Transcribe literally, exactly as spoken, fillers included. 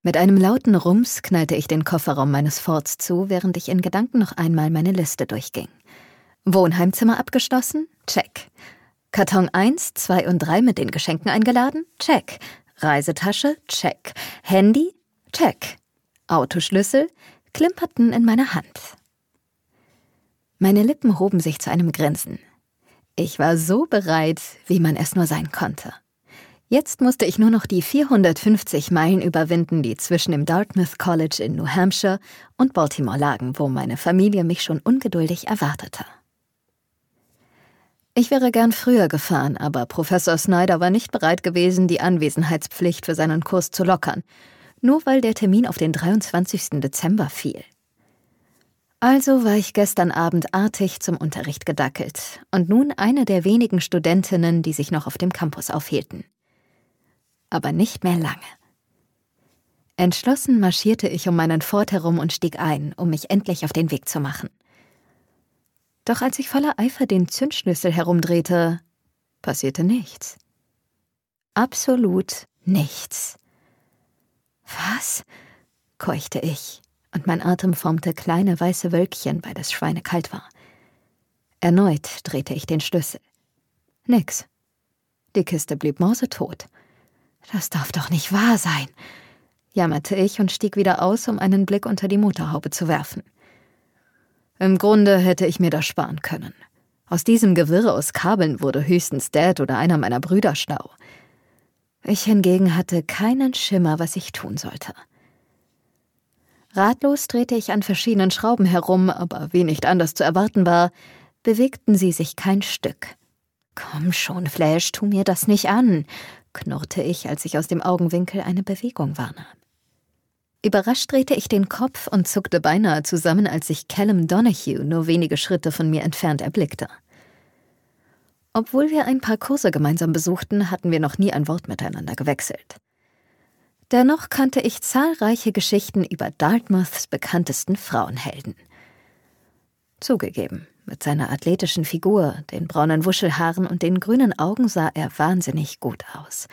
Mit einem lauten Rums knallte ich den Kofferraum meines Fords zu, während ich in Gedanken noch einmal meine Liste durchging. Wohnheimzimmer abgeschlossen? Check. Karton eins, zwei und drei mit den Geschenken eingeladen? Check. Reisetasche? Check. Handy? Check. Autoschlüssel klimperten in meiner Hand. Meine Lippen hoben sich zu einem Grinsen. Ich war so bereit, wie man es nur sein konnte. Jetzt musste ich nur noch die vierhundertfünfzig Meilen überwinden, die zwischen dem Dartmouth College in New Hampshire und Baltimore lagen, wo meine Familie mich schon ungeduldig erwartete. Ich wäre gern früher gefahren, aber Professor Snyder war nicht bereit gewesen, die Anwesenheitspflicht für seinen Kurs zu lockern, nur weil der Termin auf den dreiundzwanzigsten Dezember fiel. Also war ich gestern Abend artig zum Unterricht gedackelt und nun eine der wenigen Studentinnen, die sich noch auf dem Campus aufhielten. Aber nicht mehr lange. Entschlossen marschierte ich um meinen Ford herum und stieg ein, um mich endlich auf den Weg zu machen. Doch als ich voller Eifer den Zündschlüssel herumdrehte, passierte nichts. Absolut nichts. Was? Keuchte ich, und mein Atem formte kleine weiße Wölkchen, weil es schweinekalt war. Erneut drehte ich den Schlüssel. Nix. Die Kiste blieb mausetot. Das darf doch nicht wahr sein, jammerte ich und stieg wieder aus, um einen Blick unter die Motorhaube zu werfen. Im Grunde hätte ich mir das sparen können. Aus diesem Gewirr aus Kabeln wurde höchstens Dad oder einer meiner Brüder schlau. Ich hingegen hatte keinen Schimmer, was ich tun sollte. Ratlos drehte ich an verschiedenen Schrauben herum, aber wie nicht anders zu erwarten war, bewegten sie sich kein Stück. »Komm schon, Flash, tu mir das nicht an«, knurrte ich, als ich aus dem Augenwinkel eine Bewegung wahrnahm. Überrascht drehte ich den Kopf und zuckte beinahe zusammen, als ich Callum Donahue nur wenige Schritte von mir entfernt erblickte. Obwohl wir ein paar Kurse gemeinsam besuchten, hatten wir noch nie ein Wort miteinander gewechselt. Dennoch kannte ich zahlreiche Geschichten über Dartmouths bekanntesten Frauenhelden. Zugegeben, mit seiner athletischen Figur, den braunen Wuschelhaaren und den grünen Augen sah er wahnsinnig gut aus.